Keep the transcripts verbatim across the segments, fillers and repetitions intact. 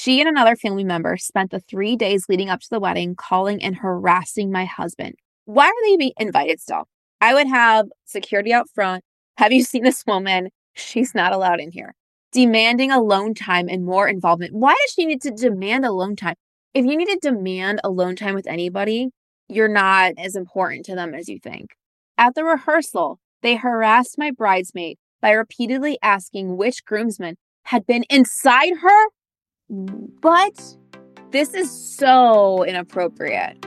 She and another family member spent the three days leading up to the wedding calling and harassing my husband. Why are they being invited still? I would have security out front. Have you seen this woman? She's not allowed in here. Demanding alone time and more involvement. Why does she need to demand alone time? If you need to demand alone time with anybody, you're not as important to them as you think. At the rehearsal, they harassed my bridesmaid by repeatedly asking which groomsmen had been inside her. But this is so inappropriate.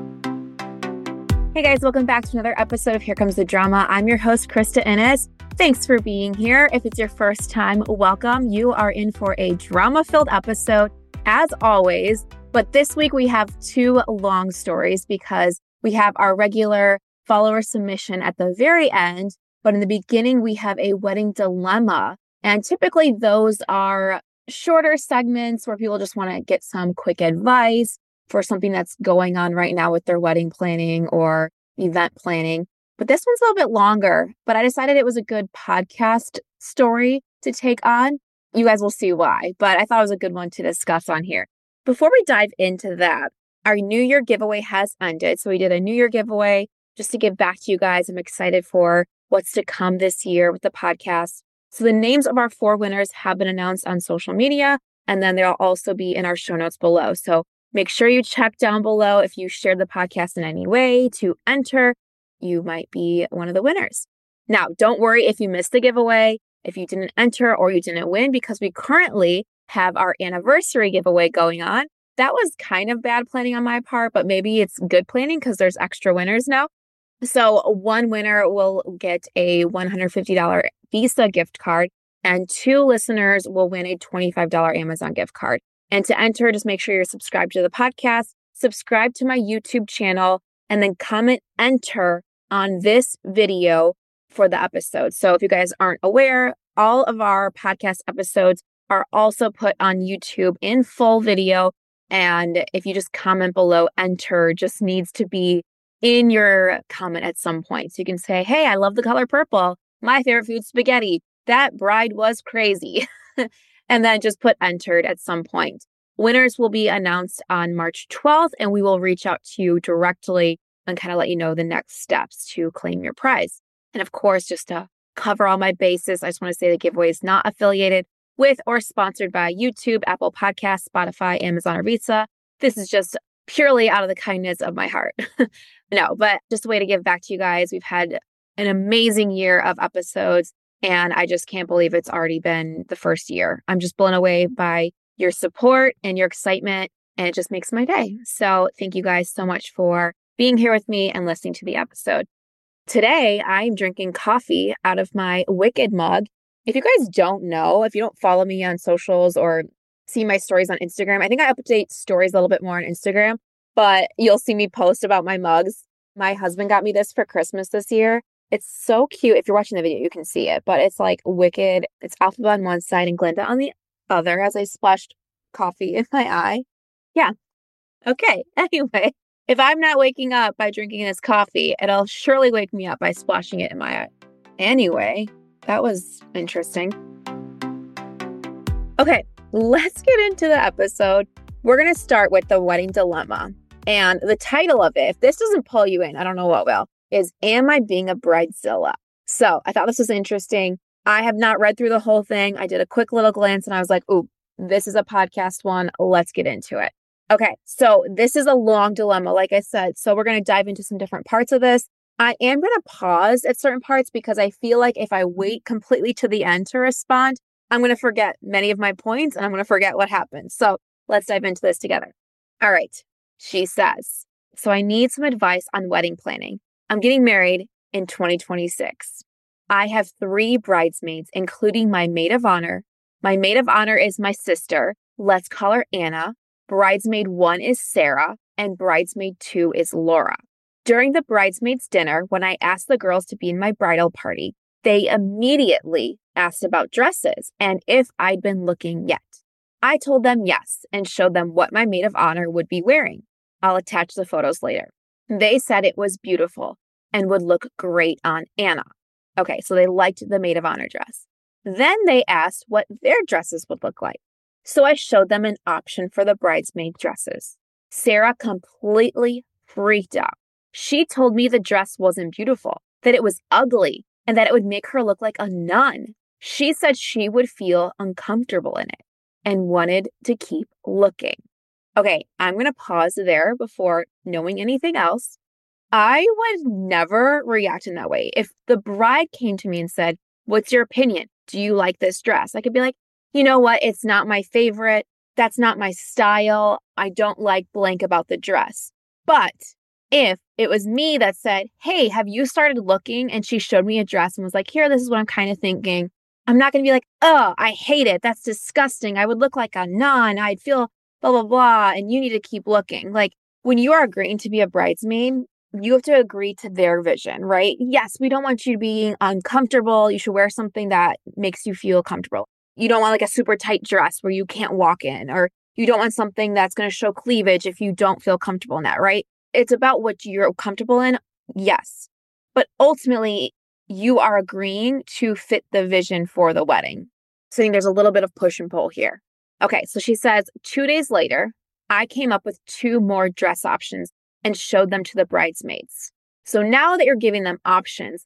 Hey guys, welcome back to another episode of Here Comes the Drama. I'm your host, Krista Innes. Thanks for being here. If it's your first time, welcome. You are in for a drama-filled episode, as always. But this week we have two long stories because we have our regular follower submission at the very end. But in the beginning, we have a wedding dilemma. And typically those are shorter segments where people just want to get some quick advice for something that's going on right now with their wedding planning or event planning. But this one's a little bit longer, but I decided it was a good podcast story to take on. You guys will see why, but I thought it was a good one to discuss on here. Before we dive into that, our New Year giveaway has ended. So we did a New Year giveaway just to give back to you guys. I'm excited for what's to come this year with the podcast. So the names of our four winners have been announced on social media, and then they'll also be in our show notes below. So make sure you check down below if you shared the podcast in any way to enter. You might be one of the winners. Now, don't worry if you missed the giveaway, if you didn't enter or you didn't win, because we currently have our anniversary giveaway going on. That was kind of bad planning on my part, but maybe it's good planning because there's extra winners now. So one winner will get a one hundred fifty dollars Visa gift card, and two listeners will win a twenty-five dollars Amazon gift card. And to enter, just make sure you're subscribed to the podcast, subscribe to my YouTube channel, and then comment enter on this video for the episode. So if you guys aren't aware, all of our podcast episodes are also put on YouTube in full video. And if you just comment below, enter just needs to be in your comment at some point. So you can say, hey, I love the color purple. My favorite food, spaghetti. That bride was crazy. And then just put entered at some point. Winners will be announced on March twelfth, and we will reach out to you directly and kind of let you know the next steps to claim your prize. And of course, just to cover all my bases, I just want to say the giveaway is not affiliated with or sponsored by YouTube, Apple Podcasts, Spotify, Amazon, or Visa. This is just purely out of the kindness of my heart. No, but just a way to give back to you guys. We've had an amazing year of episodes, and I just can't believe it's already been the first year. I'm just blown away by your support and your excitement, and it just makes my day. So thank you guys so much for being here with me and listening to the episode. Today, I'm drinking coffee out of my Wicked mug. If you guys don't know, if you don't follow me on socials or see my stories on Instagram, I think I update stories a little bit more on Instagram, but you'll see me post about my mugs. My husband got me this for Christmas this year. It's so cute. If you're watching the video, you can see it, but it's like Wicked. It's Alphaba on one side and Glinda on the other as I splashed coffee in my eye. Yeah. Okay. Anyway, if I'm not waking up by drinking this coffee, it'll surely wake me up by splashing it in my eye. Anyway, that was interesting. Okay, let's get into the episode. We're going to start with the wedding dilemma. And the title of it, if this doesn't pull you in, I don't know what will, is Am I Being a Bridezilla? So I thought this was interesting. I have not read through the whole thing. I did a quick little glance and I was like, ooh, this is a podcast one. Let's get into it. Okay, so this is a long dilemma, like I said. So we're going to dive into some different parts of this. I am going to pause at certain parts because I feel like if I wait completely to the end to respond, I'm going to forget many of my points and I'm going to forget what happened. So let's dive into this together. All right, she says, so I need some advice on wedding planning. I'm getting married in twenty twenty-six. I have three bridesmaids, including my maid of honor. My maid of honor is my sister. Let's call her Anna. Bridesmaid one is Sarah, and bridesmaid two is Laura. During the bridesmaids' dinner, when I asked the girls to be in my bridal party, they immediately asked about dresses and if I'd been looking yet. I told them yes and showed them what my maid of honor would be wearing. I'll attach the photos later. They said it was beautiful and would look great on Anna. Okay, so they liked the maid of honor dress. Then they asked what their dresses would look like. So I showed them an option for the bridesmaid dresses. Sarah completely freaked out. She told me the dress wasn't beautiful, that it was ugly, and that it would make her look like a nun. She said she would feel uncomfortable in it and wanted to keep looking. Okay, I'm going to pause there before knowing anything else. I would never react in that way. If the bride came to me and said, "What's your opinion? Do you like this dress?" I could be like, "You know what? It's not my favorite. That's not my style. I don't like blank about the dress." But if it was me that said, "Hey, have you started looking?" and she showed me a dress and was like, "Here, this is what I'm kind of thinking." I'm not going to be like, "Oh, I hate it. That's disgusting. I would look like a nun. I'd feel blah, blah, blah. And you need to keep looking." Like when you are agreeing to be a bridesmaid, you have to agree to their vision, right? Yes, we don't want you to be uncomfortable. You should wear something that makes you feel comfortable. You don't want like a super tight dress where you can't walk in, or you don't want something that's going to show cleavage if you don't feel comfortable in that, right? It's about what you're comfortable in. Yes. But ultimately, you are agreeing to fit the vision for the wedding. So I think there's a little bit of push and pull here. Okay, so she says, two days later, I came up with two more dress options and showed them to the bridesmaids. So now that you're giving them options,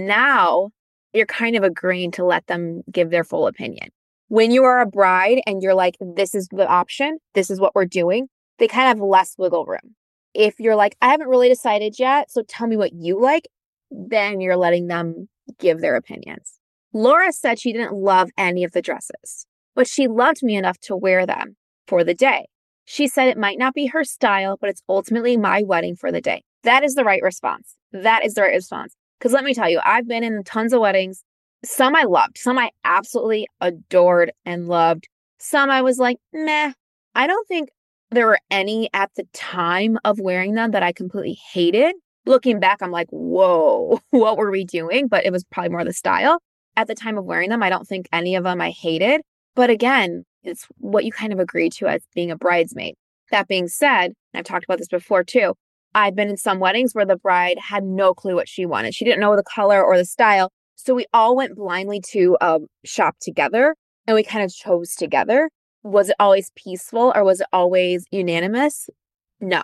now you're kind of agreeing to let them give their full opinion. When you are a bride and you're like, "This is the option, this is what we're doing," they kind of have less wiggle room. If you're like, "I haven't really decided yet, so tell me what you like," then you're letting them give their opinions. Laura said she didn't love any of the dresses, but she loved me enough to wear them for the day. She said it might not be her style, but it's ultimately my wedding for the day. That is the right response. That is the right response. Because let me tell you, I've been in tons of weddings. Some I loved, some I absolutely adored and loved. Some I was like, meh. I don't think there were any at the time of wearing them that I completely hated. Looking back, I'm like, whoa, what were we doing? But it was probably more the style. At the time of wearing them, I don't think any of them I hated. But again, it's what you kind of agree to as being a bridesmaid. That being said, I've talked about this before too, I've been in some weddings where the bride had no clue what she wanted. She didn't know the color or the style. So we all went blindly to a shop together and we kind of chose together. Was it always peaceful or was it always unanimous? No.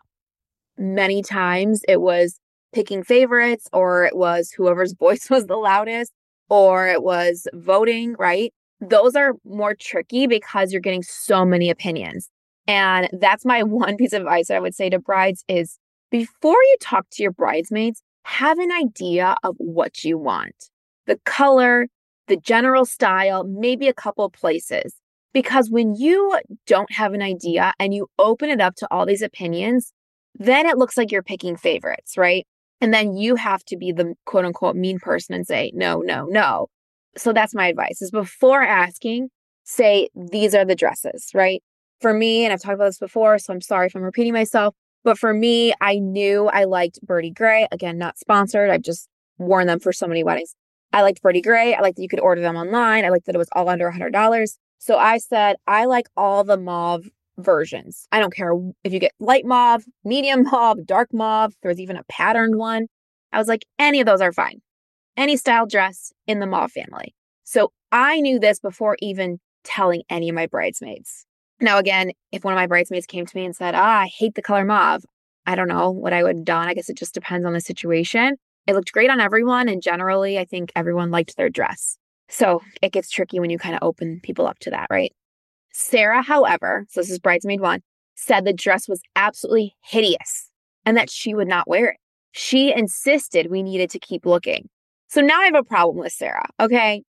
Many times it was picking favorites, or it was whoever's voice was the loudest, or it was voting, right? Those are more tricky because you're getting so many opinions. And that's my one piece of advice that I would say to brides is before you talk to your bridesmaids, have an idea of what you want. The color, the general style, maybe a couple of places. Because when you don't have an idea and you open it up to all these opinions, then it looks like you're picking favorites, right? And then you have to be the quote unquote mean person and say, no, no, no. So that's my advice is before asking, say, these are the dresses, right? For me, and I've talked about this before, so I'm sorry if I'm repeating myself, but for me, I knew I liked Birdie Gray. Again, not sponsored. I've just worn them for so many weddings. I liked Birdie Gray. I liked that you could order them online. I liked that it was all under one hundred dollars. So I said, I like all the mauve versions. I don't care if you get light mauve, medium mauve, dark mauve. There's even a patterned one. I was like, any of those are fine. Any style dress in the mauve family. So I knew this before even telling any of my bridesmaids. Now, again, if one of my bridesmaids came to me and said, ah, I hate the color mauve, I don't know what I would have done. I guess it just depends on the situation. It looked great on everyone. And generally, I think everyone liked their dress. So it gets tricky when you kind of open people up to that, right? Sarah, however, so this is bridesmaid one, said the dress was absolutely hideous and that she would not wear it. She insisted we needed to keep looking. So now I have a problem with Sarah, okay?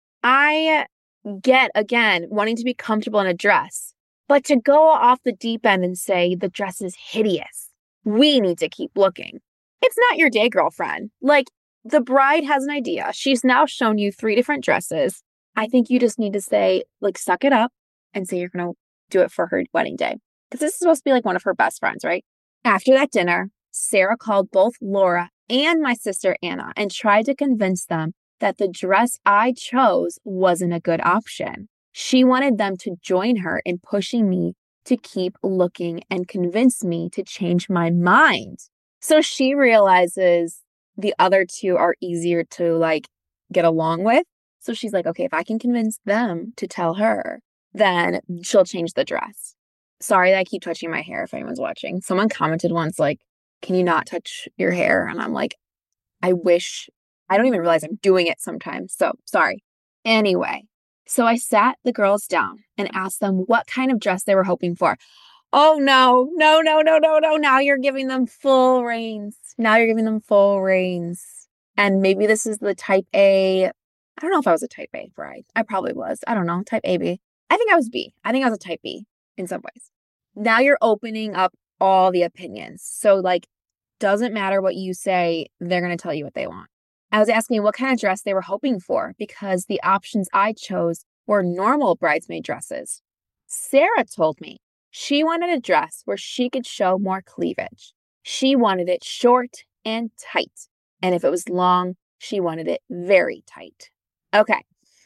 I get, again, wanting to be comfortable in a dress, but to go off the deep end and say the dress is hideous, we need to keep looking. It's not your day, girlfriend. Like, the bride has an idea. She's now shown you three different dresses. I think you just need to say, like, suck it up and say you're going to do it for her wedding day. Because this is supposed to be like one of her best friends, right? After that dinner, Sarah called both Laura and my sister Anna and tried to convince them that the dress I chose wasn't a good option. She wanted them to join her in pushing me to keep looking and convince me to change my mind. So she realizes the other two are easier to like get along with. So she's like, okay, if I can convince them to tell her, then she'll change the dress. Sorry that I keep touching my hair if anyone's watching. Someone commented once, like, can you not touch your hair? And I'm like, I wish, I don't even realize I'm doing it sometimes. So sorry. Anyway, so I sat the girls down and asked them what kind of dress they were hoping for. Oh, no, no, no, no, no, no. Now you're giving them full reins. Now you're giving them full reins. And maybe this is the type A. I don't know if I was a type A bride. I probably was. I don't know. Type A, B. I think I was B. I think I was a type B in some ways. Now you're opening up all the opinions. So like, doesn't matter what you say, they're going to tell you what they want. I was asking what kind of dress they were hoping for because the options I chose were normal bridesmaid dresses. Sarah told me she wanted a dress where she could show more cleavage. She wanted it short and tight. And if it was long, she wanted it very tight. Okay.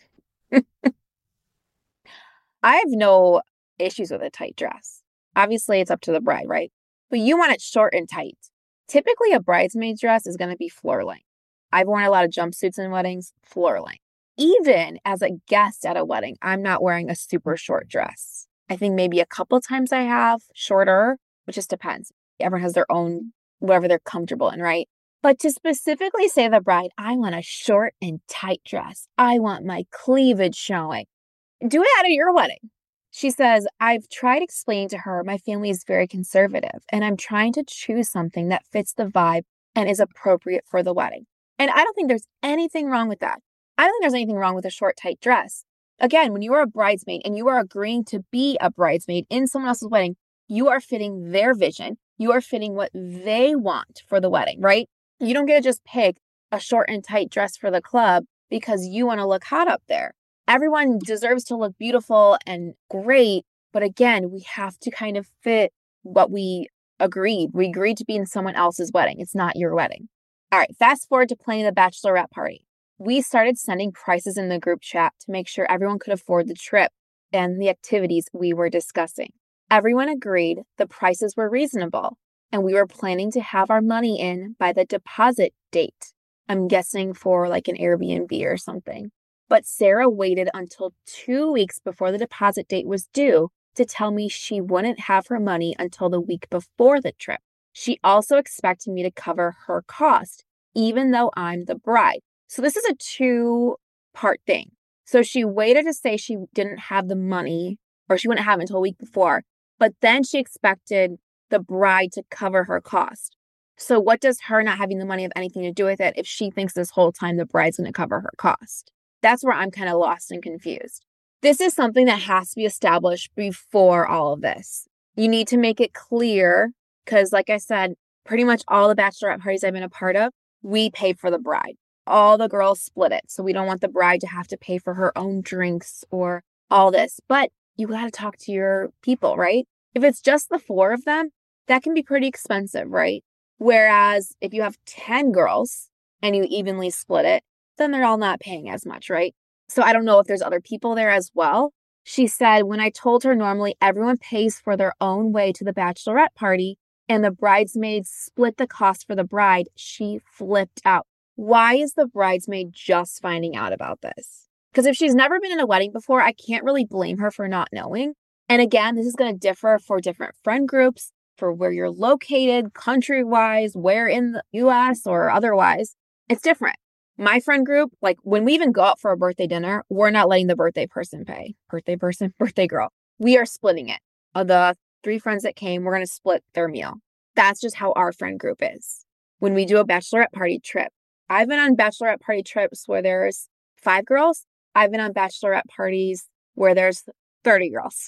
I have no issues with a tight dress. Obviously, it's up to the bride, right? But you want it short and tight. Typically, a bridesmaid dress is going to be floor length. I've worn a lot of jumpsuits in weddings, floor length. Even as a guest at a wedding, I'm not wearing a super short dress. I think maybe a couple times I have shorter, which just depends. Everyone has their own, whatever they're comfortable in, right? But to specifically say to the bride, I want a short and tight dress. I want my cleavage showing. Do it at your wedding. She says, I've tried explaining to her my family is very conservative and I'm trying to choose something that fits the vibe and is appropriate for the wedding. And I don't think there's anything wrong with that. I don't think there's anything wrong with a short, tight dress. Again, when you are a bridesmaid and you are agreeing to be a bridesmaid in someone else's wedding, you are fitting their vision. You are fitting what they want for the wedding, right? You don't get to just pick a short and tight dress for the club because you want to look hot up there. Everyone deserves to look beautiful and great. But again, we have to kind of fit what we agreed. We agreed to be in someone else's wedding. It's not your wedding. All right, fast forward to planning the bachelorette party. We started sending prices in the group chat to make sure everyone could afford the trip and the activities we were discussing. Everyone agreed the prices were reasonable, and we were planning to have our money in by the deposit date. I'm guessing for like an Airbnb or something. But Sarah waited until two weeks before the deposit date was due to tell me she wouldn't have her money until the week before the trip. She also expected me to cover her cost, even though I'm the bride. So this is a two-part thing. So she waited to say she didn't have the money, or she wouldn't have it until a week before, but then she expected the bride to cover her cost. So what does her not having the money have anything to do with it if she thinks this whole time the bride's going to cover her cost? That's where I'm kind of lost and confused. This is something that has to be established before all of this. You need to make it clear because, like I said, pretty much all the bachelorette parties I've been a part of, we pay for the bride. All the girls split it. So we don't want the bride to have to pay for her own drinks or all this. But you got to talk to your people, right? If it's just the four of them, that can be pretty expensive, right? Whereas if you have ten girls and you evenly split it, then they're all not paying as much, right? So I don't know if there's other people there as well. She said, when I told her normally everyone pays for their own way to the bachelorette party and the bridesmaids split the cost for the bride, she flipped out. Why is the bridesmaid just finding out about this? Because if she's never been in a wedding before, I can't really blame her for not knowing. And again, this is going to differ for different friend groups, for where you're located, country-wise, where in the U S or otherwise. It's different. My friend group, like when we even go out for a birthday dinner, we're not letting the birthday person pay. Birthday person, birthday girl. We are splitting it. Of the three friends that came, we're going to split their meal. That's just how our friend group is. When we do a bachelorette party trip, I've been on bachelorette party trips where there's five girls. I've been on bachelorette parties where there's thirty girls.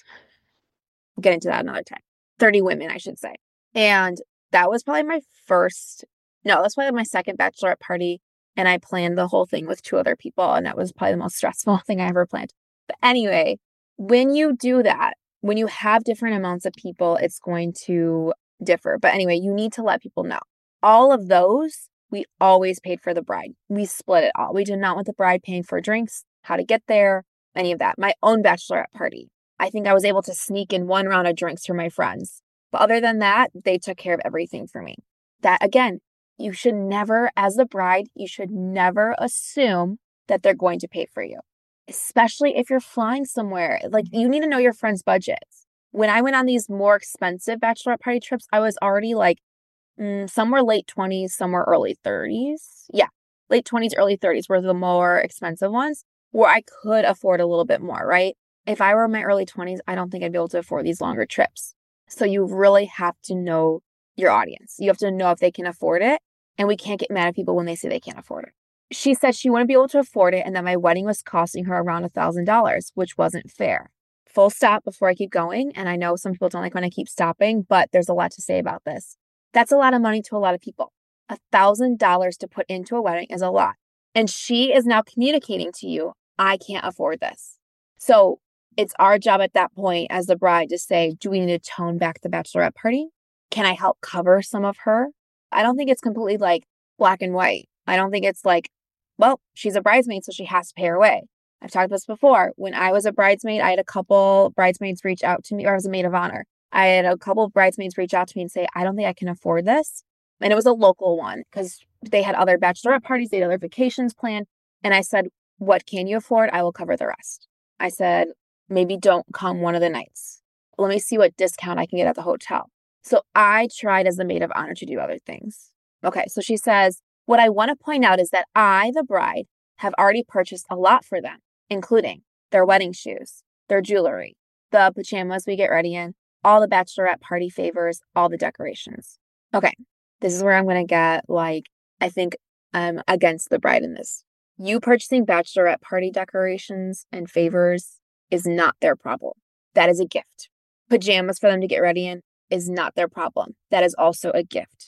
We'll get into that another time. thirty women, I should say. And that was probably my first, no, that's probably my second bachelorette party. And I planned the whole thing with two other people. And that was probably the most stressful thing I ever planned. But anyway, when you do that, when you have different amounts of people, it's going to differ. But anyway, you need to let people know. All of those, we always paid for the bride. We split it all. We did not want the bride paying for drinks, how to get there, any of that. My own bachelorette party, I think I was able to sneak in one round of drinks for my friends. But other than that, they took care of everything for me. That, again, you should never, as the bride, you should never assume that they're going to pay for you. especially if you're flying somewhere. Like, you need to know your friends' budgets. When I went on these more expensive bachelorette party trips, I was already like, mm, some were late twenties, some were early thirties. Yeah, late twenties, early thirties were the more expensive ones where I could afford a little bit more, right? If I were in my early twenties, I don't think I'd be able to afford these longer trips. So you really have to know your audience. You have to know if they can afford it. And we can't get mad at people when they say they can't afford it. She said she wouldn't be able to afford it and that my wedding was costing her around one thousand dollars, which wasn't fair. Full stop before I keep going. And I know some people don't like when I keep stopping, but there's a lot to say about this. That's a lot of money to a lot of people. one thousand dollars to put into a wedding is a lot. And she is now communicating to you, I can't afford this. So it's our job at that point as the bride to say, do we need to tone back the bachelorette party? Can I help cover some of her? I don't think it's completely like black and white. I don't think it's like, well, she's a bridesmaid, so she has to pay her way. I've talked about this before. When I was a bridesmaid, I had a couple bridesmaids reach out to me, or I was a maid of honor. I had a couple of bridesmaids reach out to me and say, I don't think I can afford this. And it was a local one because they had other bachelorette parties, they had other vacations planned. And I said, what can you afford? I will cover the rest. I said, maybe don't come one of the nights. Let me see what discount I can get at the hotel. So I tried as the maid of honor to do other things. Okay, so she says, what I want to point out is that I, the bride, have already purchased a lot for them, including their wedding shoes, their jewelry, the pajamas we get ready in, all the bachelorette party favors, all the decorations. Okay, this is where I'm going to get, like, I think I'm against the bride in this. You purchasing bachelorette party decorations and favors is not their problem. That is a gift. Pajamas for them to get ready in is not their problem. That is also a gift.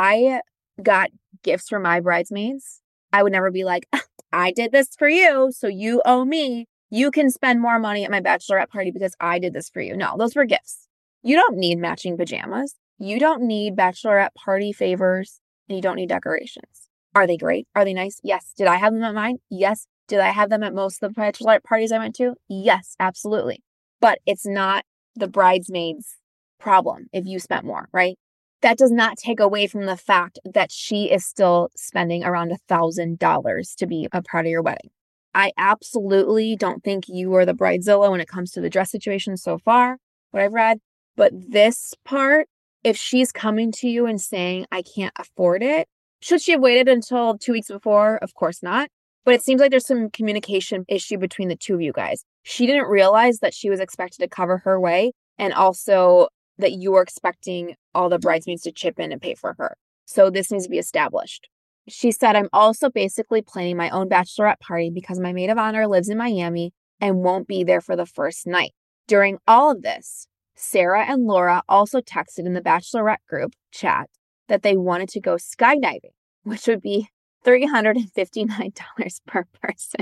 I got gifts for my bridesmaids. I would never be like, I did this for you, so you owe me. You can spend more money at my bachelorette party because I did this for you. No, those were gifts. You don't need matching pajamas. You don't need bachelorette party favors, and you don't need decorations. Are they great? Are they nice? Yes. Did I have them at mine? Yes. Did I have them at most of the bachelorette parties I went to? Yes, absolutely. But it's not the bridesmaid's problem if you spent more, right? That does not take away from the fact that she is still spending around one thousand dollars to be a part of your wedding. I absolutely don't think you are the bridezilla when it comes to the dress situation so far, what I've read. But this part, if she's coming to you and saying, I can't afford it, should she have waited until two weeks before? Of course not. But it seems like there's some communication issue between the two of you guys. She didn't realize that she was expected to cover her way, and also that you were expecting all the bridesmaids to chip in and pay for her. So this needs to be established. She said, I'm also basically planning my own bachelorette party because my maid of honor lives in Miami and won't be there for the first night. During all of this, Sarah and Laura also texted in the bachelorette group chat that they wanted to go skydiving, which would be three hundred fifty-nine dollars per person.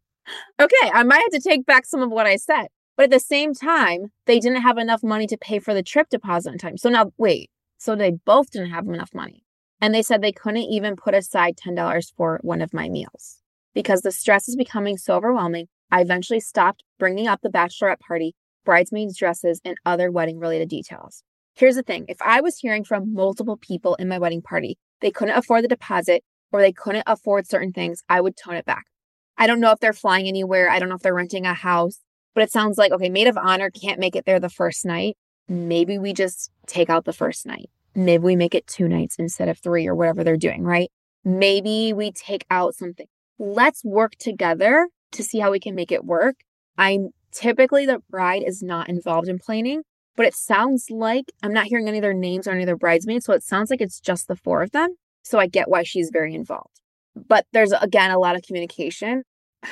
Okay, I might have to take back some of what I said. But at the same time, they didn't have enough money to pay for the trip deposit in time. So now, wait, so they both didn't have enough money. And they said they couldn't even put aside ten dollars for one of my meals. Because the stress is becoming so overwhelming, I eventually stopped bringing up the bachelorette party, bridesmaids' dresses, and other wedding-related details. Here's the thing. If I was hearing from multiple people in my wedding party, they couldn't afford the deposit or they couldn't afford certain things, I would tone it back. I don't know if they're flying anywhere. I don't know if they're renting a house. But it sounds like, okay, maid of honor can't make it there the first night. Maybe we just take out the first night. Maybe we make it two nights instead of three or whatever they're doing, right? Maybe we take out something. Let's work together to see how we can make it work. I'm typically the bride is not involved in planning, but it sounds like I'm not hearing any of their names or any of their bridesmaids. So it sounds like it's just the four of them. So I get why she's very involved. But there's, again, a lot of communication.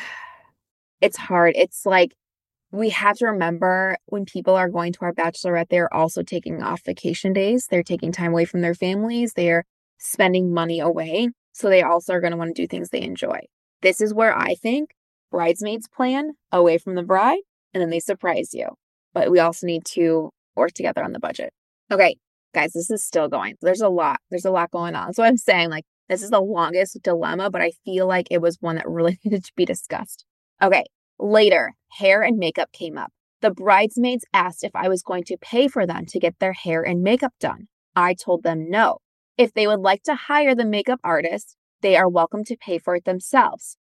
It's hard. It's like, we have to remember when people are going to our bachelorette, they're also taking off vacation days. They're taking time away from their families. They're spending money away. So they also are going to want to do things they enjoy. This is where I think bridesmaids plan away from the bride and then they surprise you. But we also need to work together on the budget. Okay, guys, this is still going. There's a lot. There's a lot going on. So I'm saying, like, this is the longest dilemma, but I feel like it was one that really needed to be discussed. Okay. Later, hair and makeup came up. The bridesmaids asked if I was going to pay for them to get their hair and makeup done. I told them no. If they would like to hire the makeup artist, they are welcome to pay for it themselves.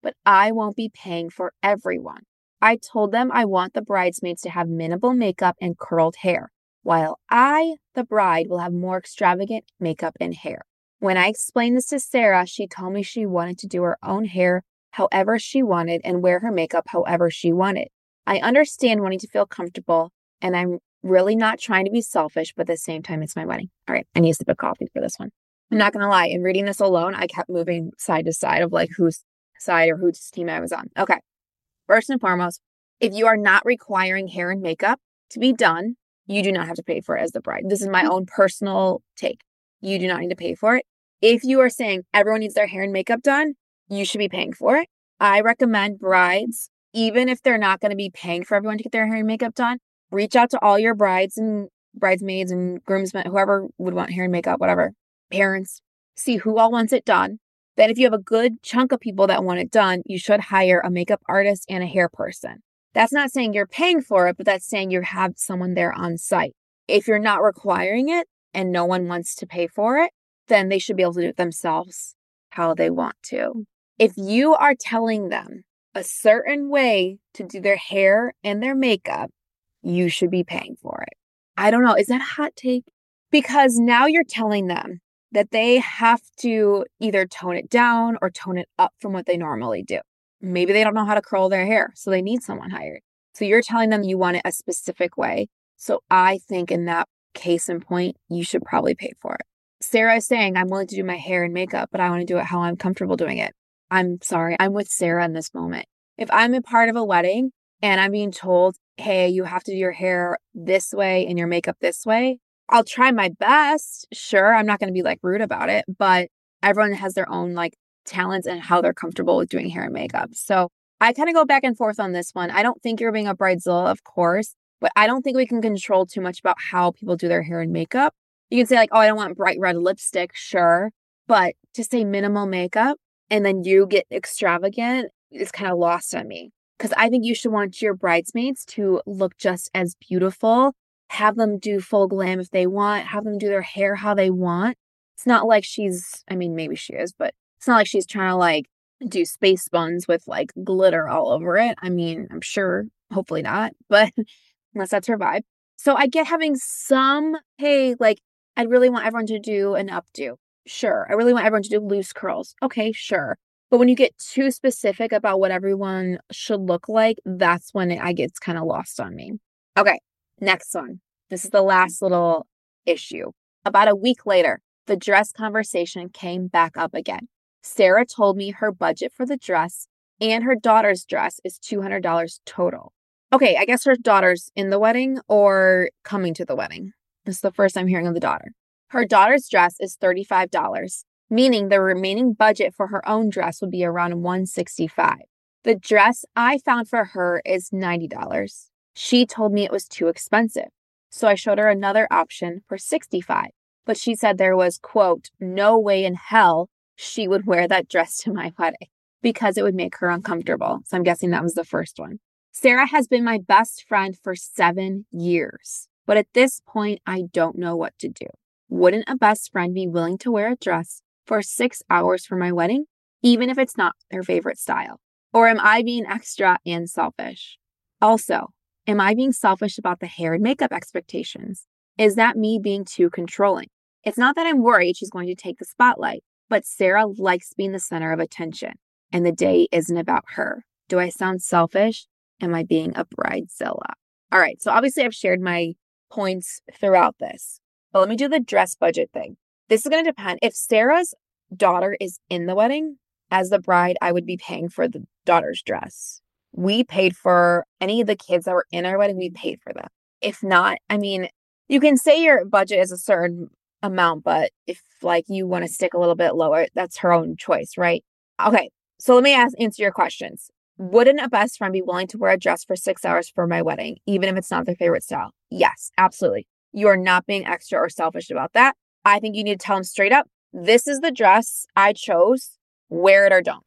but I won't be paying for everyone. I told them I want the bridesmaids to have minimal makeup and curled hair, while I, the bride, will have more extravagant makeup and hair. When I explained this to Sarah, she told me she wanted to do her own hair however she wanted and wear her makeup however she wanted. I understand wanting to feel comfortable, and I'm really not trying to be selfish, but at the same time, it's my wedding. All right, I need a sip of coffee for this one. I'm not going to lie. In reading this alone, I kept moving side to side of like whose side or whose team I was on. Okay, first and foremost, if you are not requiring hair and makeup to be done, you do not have to pay for it as the bride. This is my own personal take. You do not need to pay for it. If you are saying everyone needs their hair and makeup done, you should be paying for it. I recommend brides, even if they're not going to be paying for everyone to get their hair and makeup done, reach out to all your brides and bridesmaids and groomsmen, whoever would want hair and makeup, whatever, parents, see who all wants it done. Then if you have a good chunk of people that want it done, you should hire a makeup artist and a hair person. That's not saying you're paying for it, but that's saying you have someone there on site. If you're not requiring it and no one wants to pay for it, then they should be able to do it themselves how they want to. If you are telling them a certain way to do their hair and their makeup, you should be paying for it. I don't know. Is that a hot take? Because now you're telling them that they have to either tone it down or tone it up from what they normally do. Maybe they don't know how to curl their hair, so they need someone hired. So you're telling them you want it a specific way. So I think in that case and point, you should probably pay for it. Sarah is saying, I'm willing to do my hair and makeup, but I want to do it how I'm comfortable doing it. I'm sorry. I'm with Sarah in this moment. If I'm a part of a wedding and I'm being told, hey, you have to do your hair this way and your makeup this way, I'll try my best. Sure, I'm not going to be like rude about it, but everyone has their own like talents and how they're comfortable with doing hair and makeup. So I kind of go back and forth on this one. I don't think you're being a bridezilla, of course, but I don't think we can control too much about how people do their hair and makeup. You can say like, oh, I don't want bright red lipstick. Sure. But to say minimal makeup and then you get extravagant is kind of lost on me. Because I think you should want your bridesmaids to look just as beautiful, have them do full glam if they want, have them do their hair how they want. It's not like she's, I mean, maybe she is, but it's not like she's trying to like do space buns with like glitter all over it. I mean, I'm sure, hopefully not, but unless that's her vibe. So I get having some, hey, like, I really want everyone to do an updo. Sure. I really want everyone to do loose curls. Okay, sure. But when you get too specific about what everyone should look like, that's when it, I get it's kind of lost on me. Okay, next one. This is the last little issue. About a week later, the dress conversation came back up again. Sarah told me her budget for the dress and her daughter's dress is two hundred dollars total. Okay, I guess her daughter's in the wedding or coming to the wedding. This is the first I'm hearing of the daughter. Her daughter's dress is thirty-five dollars. Meaning the remaining budget for her own dress would be around one hundred sixty-five dollars. The dress I found for her is ninety dollars. She told me it was too expensive. So I showed her another option for sixty-five dollars. But she said there was, quote, no way in hell she would wear that dress to my wedding because it would make her uncomfortable. So I'm guessing that was the first one. Sarah has been my best friend for seven years. But at this point, I don't know what to do. Wouldn't a best friend be willing to wear a dress for six hours for my wedding, even if it's not their favorite style? Or am I being extra and selfish? Also, am I being selfish about the hair and makeup expectations? Is that me being too controlling? It's not that I'm worried she's going to take the spotlight, but Sarah likes being the center of attention, and the day isn't about her. Do I sound selfish? Am I being a bridezilla? All right, so obviously I've shared my points throughout this, but let me do the dress budget thing. This is going to depend. If Sarah's daughter is in the wedding, as the bride, I would be paying for the daughter's dress. We paid for any of the kids that were in our wedding, we paid for them. If not, I mean, you can say your budget is a certain amount, but if like you want to stick a little bit lower, that's her own choice, right? Okay, so let me ask, answer your questions. Wouldn't a best friend be willing to wear a dress for six hours for my wedding, even if it's not their favorite style? Yes, absolutely. You are not being extra or selfish about that. I think you need to tell them straight up, this is the dress I chose. Wear it or don't.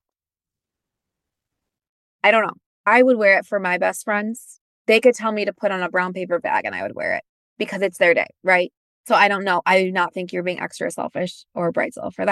I don't know. I would wear it for my best friends. They could tell me to put on a brown paper bag and I would wear it because it's their day, right? So I don't know. I do not think you're being extra selfish or bridezilla for that.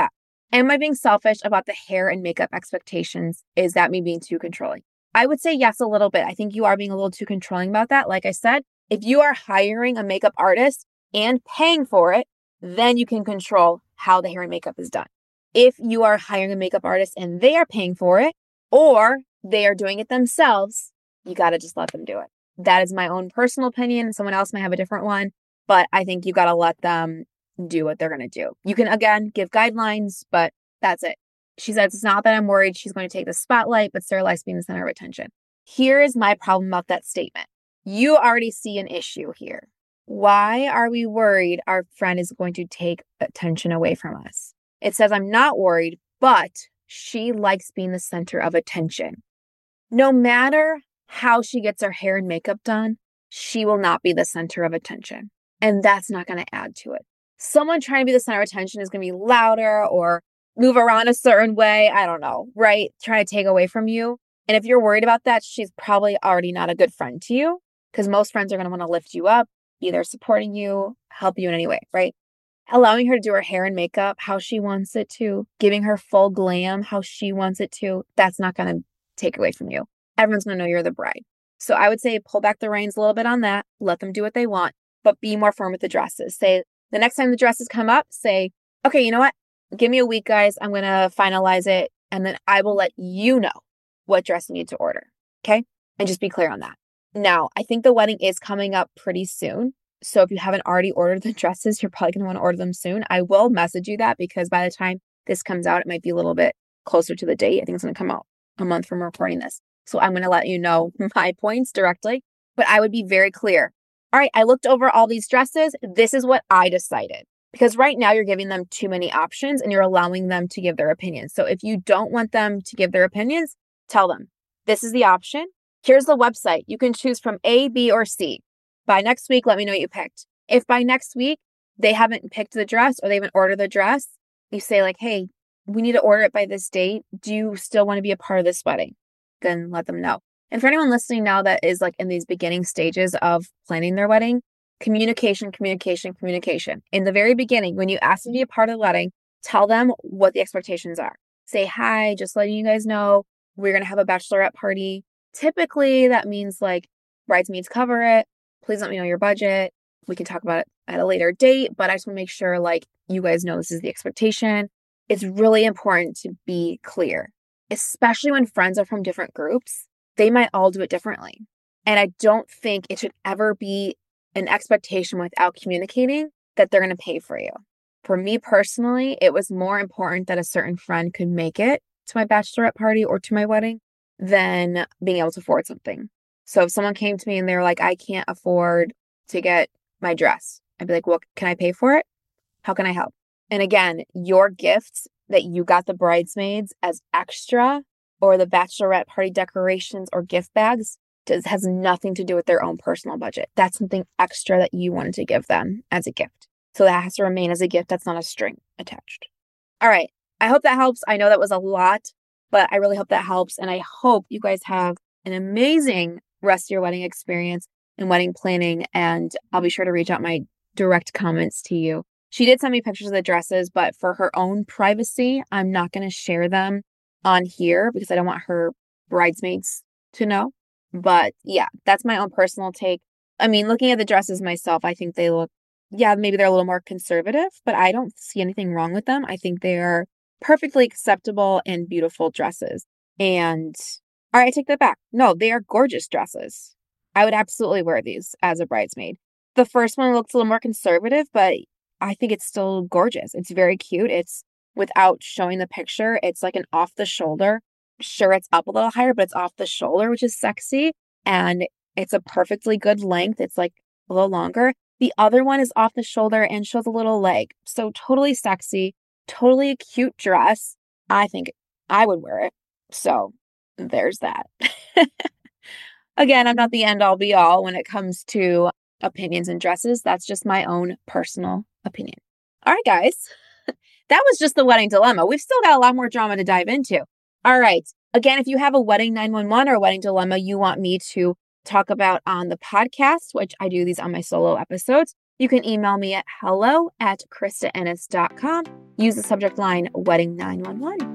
Am I being selfish about the hair and makeup expectations? Is that me being too controlling? I would say yes, a little bit. I think you are being a little too controlling about that. Like I said, if you are hiring a makeup artist and paying for it, then you can control how the hair and makeup is done. If you are hiring a makeup artist and they are paying for it, or they are doing it themselves, you got to just let them do it. That is my own personal opinion. Someone else might have a different one, but I think you got to let them do what they're going to do. You can, again, give guidelines, but that's it. She says, it's not that I'm worried she's going to take the spotlight, but Sarah likes being the center of attention. Here is my problem about that statement. You already see an issue here. Why are we worried our friend is going to take attention away from us? It says, I'm not worried, but she likes being the center of attention. No matter how she gets her hair and makeup done, she will not be the center of attention. And that's not going to add to it. Someone trying to be the center of attention is going to be louder or move around a certain way. I don't know, right? Trying to take away from you. And if you're worried about that, she's probably already not a good friend to you, because most friends are going to want to lift you up, either supporting you, help you in any way, right? Allowing her to do her hair and makeup how she wants it to, giving her full glam how she wants it to, that's not going to take away from you. Everyone's going to know you're the bride. So I would say pull back the reins a little bit on that. Let them do what they want, but be more firm with the dresses. Say, the next time the dresses come up, say, okay, you know what? Give me a week, guys. I'm going to finalize it. And then I will let you know what dress you need to order. Okay. And just be clear on that. Now, I think the wedding is coming up pretty soon. So if you haven't already ordered the dresses, you're probably going to want to order them soon. I will message you that, because by the time this comes out, it might be a little bit closer to the date. I think it's going to come out a month from recording this. So I'm going to let you know my points directly, but I would be very clear. All right, I looked over all these dresses. This is what I decided. Because right now you're giving them too many options and you're allowing them to give their opinions. So if you don't want them to give their opinions, tell them, this is the option. Here's the website. You can choose from A, B, or C. By next week, let me know what you picked. If by next week they haven't picked the dress or they haven't ordered the dress, you say like, hey, we need to order it by this date. Do you still want to be a part of this wedding? Then let them know. And for anyone listening now that is like in these beginning stages of planning their wedding, communication, communication, communication. In the very beginning, when you ask them to be a part of the wedding, tell them what the expectations are. Say, hi, just letting you guys know, we're going to have a bachelorette party. Typically, that means like bridesmaids cover it. Please let me know your budget. We can talk about it at a later date, but I just want to make sure like you guys know this is the expectation. It's really important to be clear, especially when friends are from different groups. They might all do it differently. And I don't think it should ever be an expectation without communicating that they're going to pay for you. For me personally, it was more important that a certain friend could make it to my bachelorette party or to my wedding than being able to afford something. So if someone came to me and they were like, I can't afford to get my dress, I'd be like, well, can I pay for it? How can I help? And again, your gifts that you got the bridesmaids as extra, or the bachelorette party decorations or gift bags, does, has nothing to do with their own personal budget. That's something extra that you wanted to give them as a gift. So that has to remain as a gift. That's not a string attached. All right. I hope that helps. I know that was a lot, but I really hope that helps. And I hope you guys have an amazing rest of your wedding experience and wedding planning. And I'll be sure to reach out my direct comments to you. She did send me pictures of the dresses, but for her own privacy, I'm not going to share them on here because I don't want her bridesmaids to know. But yeah, that's my own personal take. I mean, looking at the dresses myself, I think they look, yeah, maybe they're a little more conservative, but I don't see anything wrong with them. I think they are perfectly acceptable and beautiful dresses. And all right, I take that back. No, they are gorgeous dresses. I would absolutely wear these as a bridesmaid. The first one looks a little more conservative, but I think it's still gorgeous. It's very cute. It's without showing the picture. It's like an off the shoulder. Sure, it's up a little higher, but it's off the shoulder, which is sexy. And it's a perfectly good length. It's like a little longer. The other one is off the shoulder and shows a little leg. So totally sexy, totally a cute dress. I think I would wear it. So there's that. Again, I'm not the end all be all when it comes to opinions and dresses. That's just my own personal opinion. All right, guys. That was just the wedding dilemma. We've still got a lot more drama to dive into. All right. Again, if you have a wedding nine one one or a wedding dilemma you want me to talk about on the podcast, which I do these on my solo episodes, you can email me at hello at krista ennis dot com. Use the subject line Wedding nine one one.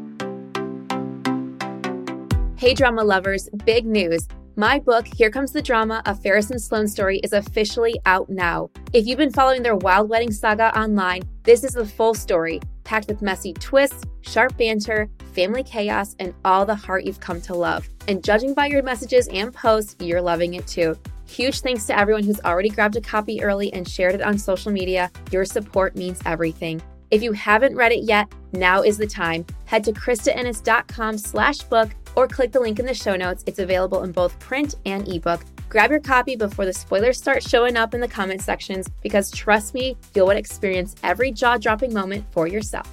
Hey drama lovers, big news. My book, Here Comes the Drama, A Ferris and Sloane Story, is officially out now. If you've been following their wild wedding saga online, this is the full story, packed with messy twists, sharp banter, family chaos, and all the heart you've come to love. And judging by your messages and posts, you're loving it too. Huge thanks to everyone who's already grabbed a copy early and shared it on social media. Your support means everything. If you haven't read it yet, now is the time. Head to KristaEnnis.com slash book or click the link in the show notes. It's available in both print and ebook. Grab your copy before the spoilers start showing up in the comment sections, because trust me, you'll want to experience every jaw-dropping moment for yourself.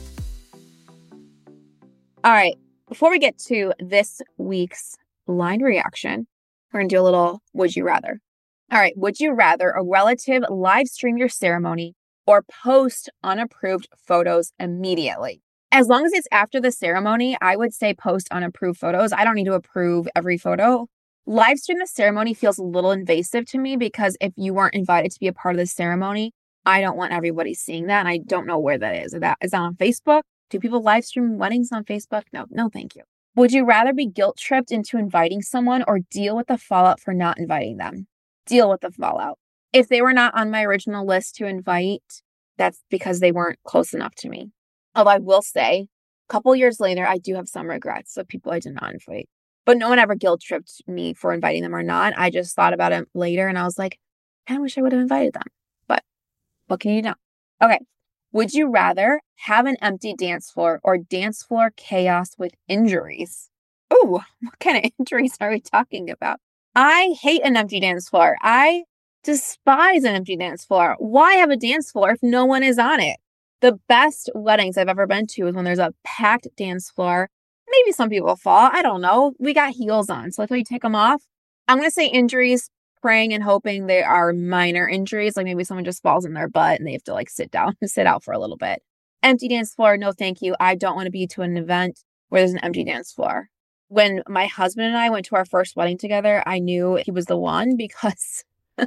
All right, before we get to this week's line reaction, we're going to do a little would you rather. All right, would you rather a relative live stream your ceremony or post unapproved photos immediately? As long as it's after the ceremony, I would say post unapproved photos. I don't need to approve every photo. Live stream the ceremony feels a little invasive to me, because if you weren't invited to be a part of the ceremony, I don't want everybody seeing that. And I don't know where that is. Is that, is that on Facebook? Do people live stream weddings on Facebook? No, no, thank you. Would you rather be guilt tripped into inviting someone or deal with the fallout for not inviting them? Deal with the fallout. If they were not on my original list to invite, that's because they weren't close enough to me. Although I will say, a couple years later, I do have some regrets of people I did not invite. But no one ever guilt tripped me for inviting them or not. I just thought about it later and I was like, I wish I would have invited them. But what can you do? Okay. Would you rather have an empty dance floor or dance floor chaos with injuries? Ooh, what kind of injuries are we talking about? I hate an empty dance floor. I despise an empty dance floor. Why have a dance floor if no one is on it? The best weddings I've ever been to is when there's a packed dance floor. Maybe some people fall. I don't know. We got heels on, so let's you take them off. I'm going to say injuries, praying and hoping they are minor injuries. Like maybe someone just falls in their butt and they have to like sit down and sit out for a little bit. Empty dance floor, no thank you. I don't want to be to an event where there's an empty dance floor. When my husband and I went to our first wedding together, I knew he was the one because,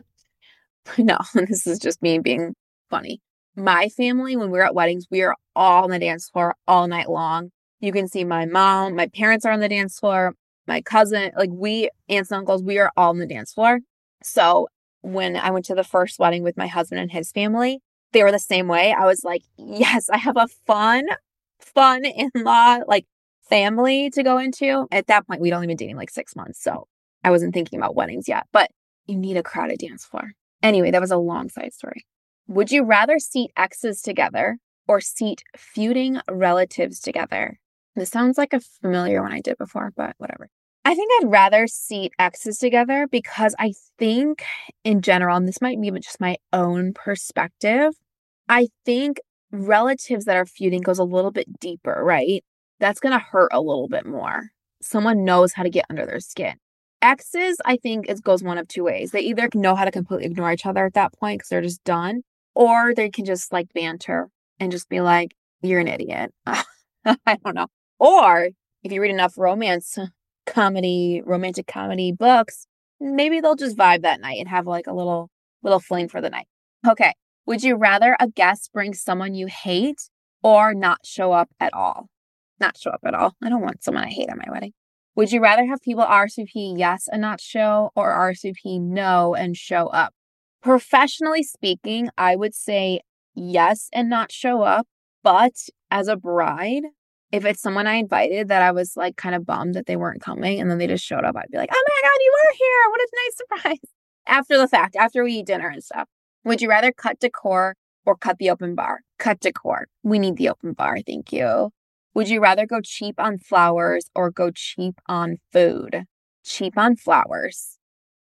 no, this is just me being funny. My family, when we're at weddings, we are all on the dance floor all night long. You can see my mom, my parents are on the dance floor, my cousin, like we, aunts and uncles, we are all on the dance floor. So when I went to the first wedding with my husband and his family, they were the same way. I was like, yes, I have a fun, fun in-law, like family to go into. At that point, we'd only been dating like six months. So I wasn't thinking about weddings yet, but you need a crowded dance floor. Anyway, that was a long side story. Would you rather seat exes together or seat feuding relatives together? This sounds like a familiar one I did before, but whatever. I think I'd rather seat exes together because I think in general, and this might be just my own perspective, I think relatives that are feuding goes a little bit deeper, right? That's going to hurt a little bit more. Someone knows how to get under their skin. Exes, I think it goes one of two ways. They either know how to completely ignore each other at that point because they're just done, or they can just like banter and just be like, you're an idiot. I don't know. Or if you read enough romance comedy, romantic comedy books, maybe they'll just vibe that night and have like a little, little fling for the night. Okay. Would you rather a guest bring someone you hate or not show up at all? Not show up at all. I don't want someone I hate at my wedding. Would you rather have people R S V P yes and not show, or R S V P no and show up? Professionally speaking, I would say yes and not show up. But as a bride, if it's someone I invited that I was like kind of bummed that they weren't coming and then they just showed up, I'd be like, oh my God, you were here. What a nice surprise. After the fact, after we eat dinner and stuff. Would you rather cut decor or cut the open bar? Cut decor. We need the open bar. Thank you. Would you rather go cheap on flowers or go cheap on food? Cheap on flowers.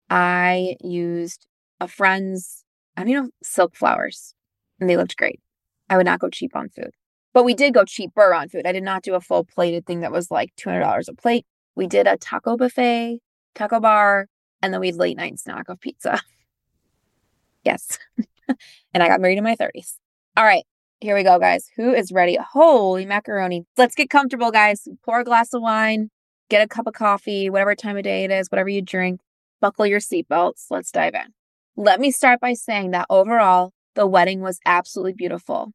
I used a friend's, I don't know, silk flowers, and they looked great. I would not go cheap on food. But we did go cheaper on food. I did not do a full plated thing that was like two hundred dollars a plate. We did a taco buffet, taco bar, and then we had late night snack of pizza. Yes. And I got married in my thirties. All right. Here we go, guys. Who is ready? Holy macaroni. Let's get comfortable, guys. Pour a glass of wine, get a cup of coffee, whatever time of day it is, whatever you drink. Buckle your seatbelts. Let's dive in. Let me start by saying that overall, the wedding was absolutely beautiful.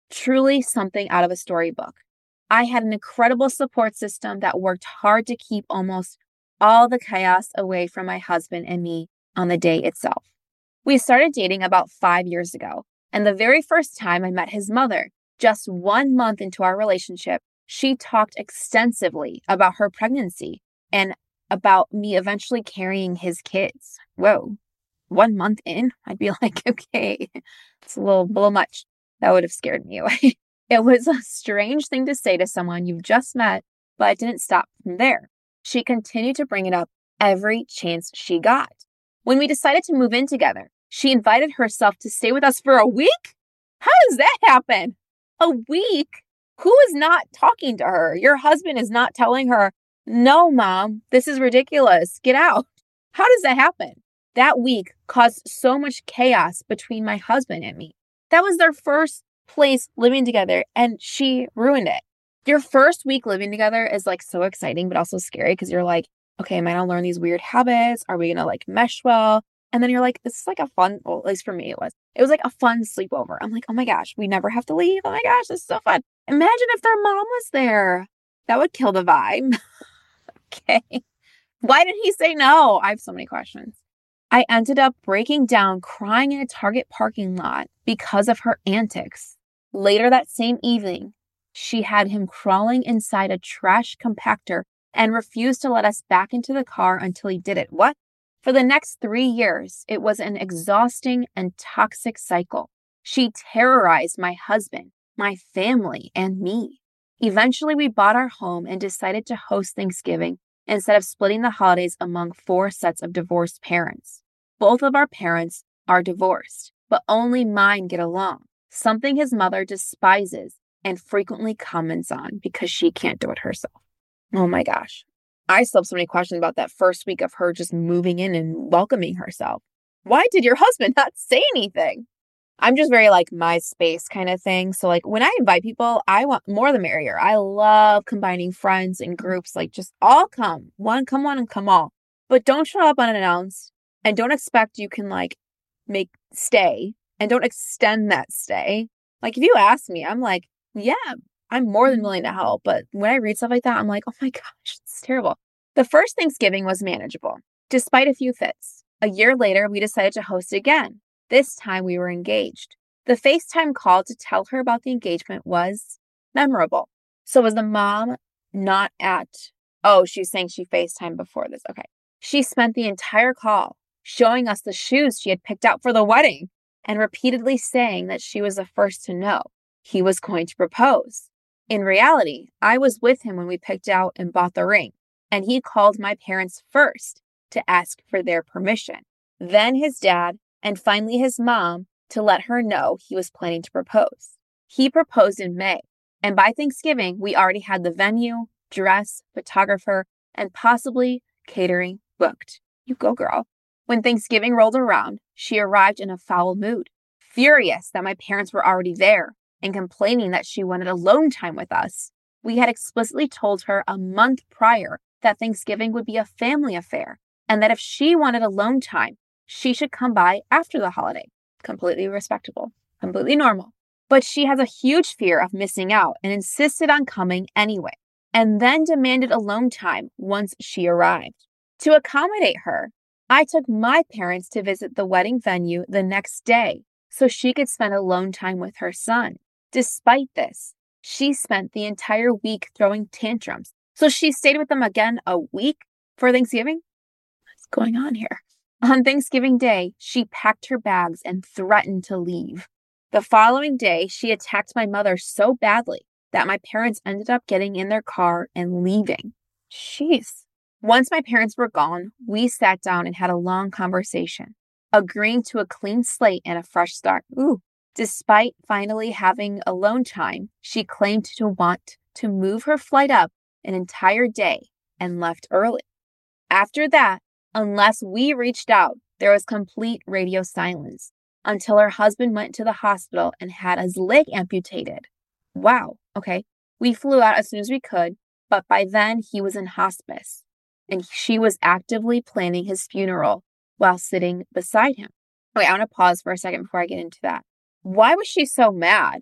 Truly something out of a storybook. I had an incredible support system that worked hard to keep almost all the chaos away from my husband and me on the day itself. We started dating about five years ago, and the very first time I met his mother, just one month into our relationship, she talked extensively about her pregnancy and about me eventually carrying his kids. Whoa, one month in, I'd be like, okay, it's a little, a little much. That would have scared me away. It was a strange thing to say to someone you've just met, but it didn't stop from there. She continued to bring it up every chance she got. When we decided to move in together, she invited herself to stay with us for a week? How does that happen? A week? Who is not talking to her? Your husband is not telling her, no, mom, this is ridiculous. Get out. How does that happen? That week caused so much chaos between my husband and me. That was their first place living together, and she ruined it. Your first week living together is like so exciting, but also scary because you're like, okay, am I gonna learn these weird habits? Are we gonna like mesh well? And then you're like, this is like a fun, well, at least for me, it was. It was like a fun sleepover. I'm like, oh my gosh, we never have to leave. Oh my gosh, this is so fun. Imagine if their mom was there. That would kill the vibe. Okay. Why did he say no? I have so many questions. I ended up breaking down, crying in a Target parking lot because of her antics. Later that same evening, she had him crawling inside a trash compactor and refused to let us back into the car until he did it. What? For the next three years, it was an exhausting and toxic cycle. She terrorized my husband, my family, and me. Eventually, we bought our home and decided to host Thanksgiving instead of splitting the holidays among four sets of divorced parents. Both of our parents are divorced, but only mine get along, something his mother despises and frequently comments on because she can't do it herself. Oh my gosh. I still have so many questions about that first week of her just moving in and welcoming herself. Why did your husband not say anything? I'm just very like my space kind of thing. So like when I invite people, I want more the merrier. I love combining friends and groups, like just all come. One, come one and come all. But don't show up unannounced and don't expect you can like make stay and don't extend that stay. Like if you ask me, I'm like, yeah, I'm more than willing to help. But when I read stuff like that, I'm like, oh my gosh, it's terrible. The first Thanksgiving was manageable, despite a few fits. A year later, we decided to host again. This time we were engaged. The FaceTime call to tell her about the engagement was memorable. So was the mom not at, oh, she's saying she FaceTimed before this. Okay. She spent the entire call showing us the shoes she had picked out for the wedding and repeatedly saying that she was the first to know he was going to propose. In reality, I was with him when we picked out and bought the ring, and he called my parents first to ask for their permission, then his dad, and finally his mom to let her know he was planning to propose. He proposed in May, and by Thanksgiving, we already had the venue, dress, photographer, and possibly catering booked. You go, girl. When Thanksgiving rolled around, she arrived in a foul mood, furious that my parents were already there and complaining that she wanted alone time with us. We had explicitly told her a month prior that Thanksgiving would be a family affair and that if she wanted alone time, she should come by after the holiday. Completely respectable, completely normal. But she has a huge fear of missing out and insisted on coming anyway, and then demanded alone time once she arrived. To accommodate her, I took my parents to visit the wedding venue the next day so she could spend alone time with her son. Despite this, she spent the entire week throwing tantrums. So she stayed with them again a week for Thanksgiving? What's going on here? On Thanksgiving Day, she packed her bags and threatened to leave. The following day, she attacked my mother so badly that my parents ended up getting in their car and leaving. Jeez. Once my parents were gone, we sat down and had a long conversation, agreeing to a clean slate and a fresh start. Ooh. Despite finally having alone time, she claimed to want to move her flight up an entire day and left early. After that, unless we reached out, there was complete radio silence until her husband went to the hospital and had his leg amputated. Wow, okay. We flew out as soon as we could, but by then he was in hospice, and she was actively planning his funeral while sitting beside him. Wait, I want to pause for a second before I get into that. Why was she so mad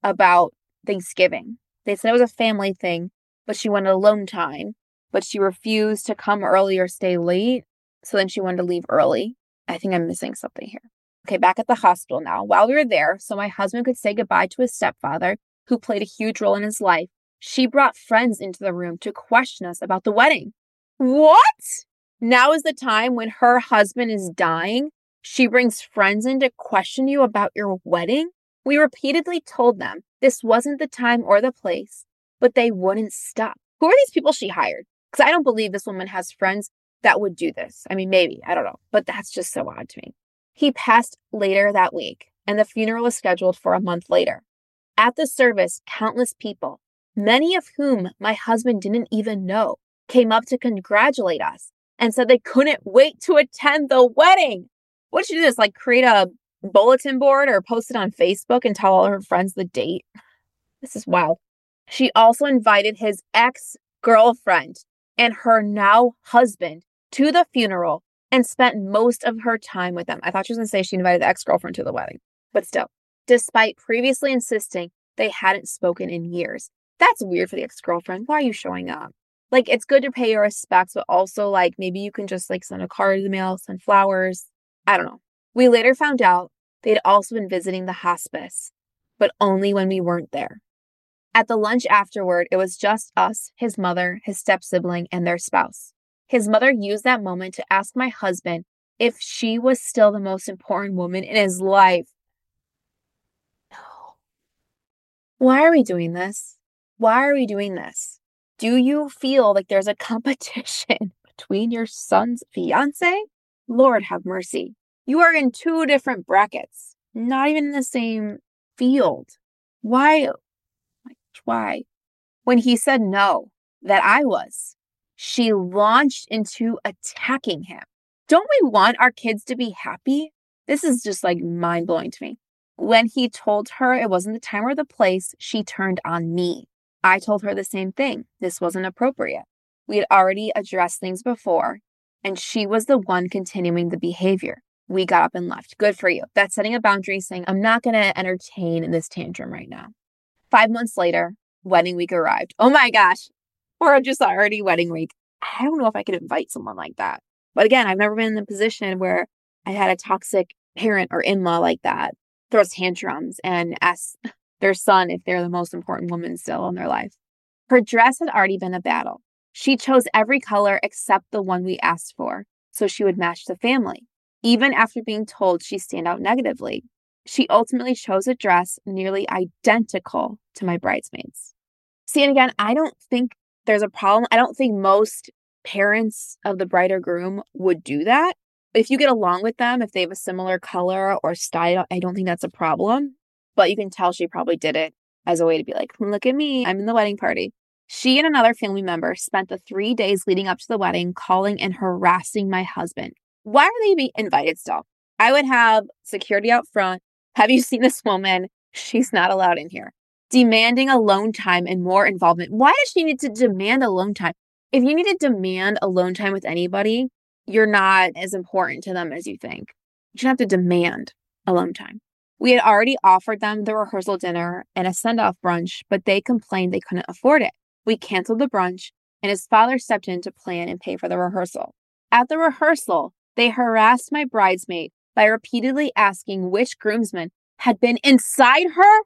about Thanksgiving. They said it was a family thing, but she wanted alone time, but she refused to come early or stay late. So then she wanted to leave early. I think I'm missing something here. Okay, back at the hospital now. While we were there, so my husband could say goodbye to his stepfather, who played a huge role in his life, she brought friends into the room to question us about the wedding. What? Now is the time when her husband is dying? She brings friends in to question you about your wedding? We repeatedly told them this wasn't the time or the place, but they wouldn't stop. Who are these people she hired? Because I don't believe this woman has friends that would do this. I mean, maybe, I don't know, but that's just so odd to me. He passed later that week, and the funeral was scheduled for a month later. At the service, countless people, many of whom my husband didn't even know, came up to congratulate us and said they couldn't wait to attend the wedding. What did she do this? Like create a bulletin board or post it on Facebook and tell all her friends the date? This is wild. She also invited his ex-girlfriend and her now husband to the funeral and spent most of her time with them. I thought she was going to say she invited the ex-girlfriend to the wedding, but still, despite previously insisting they hadn't spoken in years. That's weird for the ex-girlfriend. Why are you showing up? Like, it's good to pay your respects, but also, like, maybe you can just, like, send a card in the mail, send flowers. I don't know. We later found out they'd also been visiting the hospice, but only when we weren't there. At the lunch afterward, it was just us, his mother, his step-sibling, and their spouse. His mother used that moment to ask my husband if she was still the most important woman in his life. No. Why are we doing this? Why are we doing this? Do you feel like there's a competition between your son's fiance? Lord have mercy. You are in two different brackets, not even in the same field. Why? Why? When he said no, that I was, she launched into attacking him. Don't we want our kids to be happy? This is just like mind-blowing to me. When he told her it wasn't the time or the place, she turned on me. I told her the same thing. This wasn't appropriate. We had already addressed things before, and she was the one continuing the behavior. We got up and left. Good for you. That's setting a boundary, saying, I'm not going to entertain this tantrum right now. Five months later, wedding week arrived. Oh my gosh. Or just already wedding week. I don't know if I could invite someone like that. But again, I've never been in the position where I had a toxic parent or in-law like that throws tantrums and asks their son if they're the most important woman still in their life. Her dress had already been a battle. She chose every color except the one we asked for, so she would match the family. Even after being told she stand out negatively, she ultimately chose a dress nearly identical to my bridesmaids. See, and again, I don't think there's a problem. I don't think most parents of the bride or groom would do that. If you get along with them, if they have a similar color or style, I don't think that's a problem. But you can tell she probably did it as a way to be like, look at me, I'm in the wedding party. She and another family member spent the three days leading up to the wedding calling and harassing my husband. Why are they being invited still? I would have security out front. Have you seen this woman? She's not allowed in here. Demanding alone time and more involvement. Why does she need to demand alone time? If you need to demand alone time with anybody, you're not as important to them as you think. You should have to demand alone time. We had already offered them the rehearsal dinner and a send-off brunch, but they complained they couldn't afford it. We canceled the brunch, and his father stepped in to plan and pay for the rehearsal. At the rehearsal, they harassed my bridesmaid by repeatedly asking which groomsman had been inside her.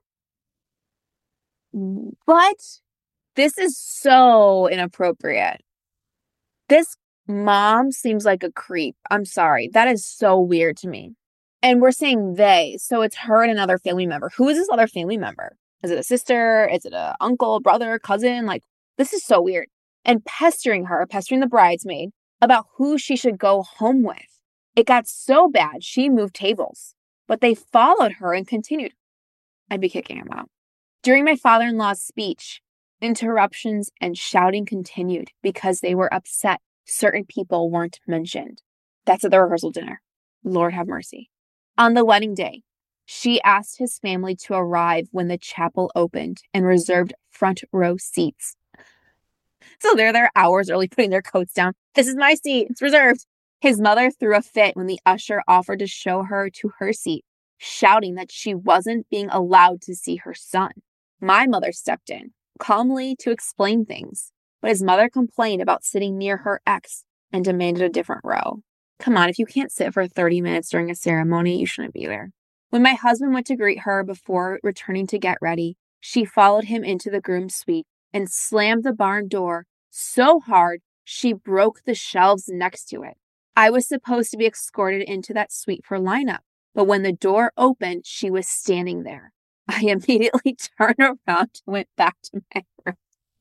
What? This is so inappropriate. This mom seems like a creep. I'm sorry. That is so weird to me. And we're saying they, so it's her and another family member. Who is this other family member? Is it a sister? Is it an uncle, brother, cousin? Like, this is so weird. And pestering her, pestering the bridesmaid about who she should go home with. It got so bad, she moved tables. But they followed her and continued. I'd be kicking him out. During my father-in-law's speech, interruptions and shouting continued because they were upset certain people weren't mentioned. That's at the rehearsal dinner. Lord have mercy. On the wedding day, she asked his family to arrive when the chapel opened and reserved front row seats. So they're there hours early putting their coats down. This is my seat. It's reserved. His mother threw a fit when the usher offered to show her to her seat, shouting that she wasn't being allowed to see her son. My mother stepped in, calmly to explain things, but his mother complained about sitting near her ex and demanded a different row. Come on, if you can't sit for thirty minutes during a ceremony, you shouldn't be there. When my husband went to greet her before returning to get ready, she followed him into the groom's suite and slammed the barn door so hard she broke the shelves next to it. I was supposed to be escorted into that suite for lineup, but when the door opened, she was standing there. I immediately turned around and went back to my room,